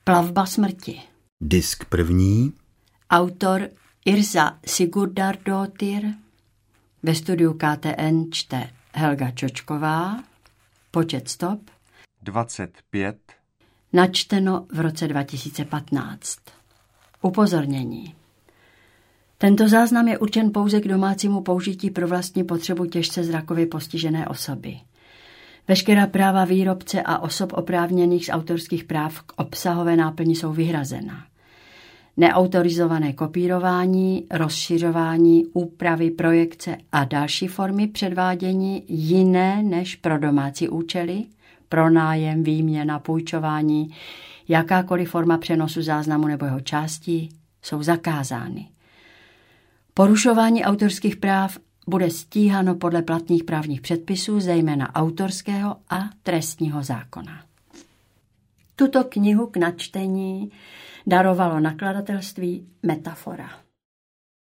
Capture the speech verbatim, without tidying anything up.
Plavba smrti. Disk první. Autor Irza Sigurdardóttir. Ve studiu K T N čte Helga Čočková. Počet stop dvacet pět. Načteno v roce dva tisíce patnáct. Upozornění. Tento záznam je určen pouze k domácímu použití pro vlastní potřebu těžce zrakově postižené osoby. Veškerá práva výrobce a osob oprávněných z autorských práv k obsahové náplni jsou vyhrazena. Neautorizované kopírování, rozšiřování, úpravy, projekce a další formy předvádění jiné než pro domácí účely, pronájem, výměna, půjčování, jakákoliv forma přenosu záznamu nebo jeho částí jsou zakázány. Porušování autorských práv bude stíháno podle platných právních předpisů, zejména autorského a trestního zákona. Tuto knihu k načtení darovalo nakladatelství Metafora.